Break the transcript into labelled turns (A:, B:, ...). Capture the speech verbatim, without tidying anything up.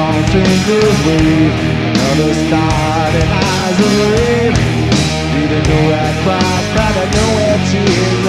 A: tossing away. Another star that has a ray. Didn't know I cried, but I know where to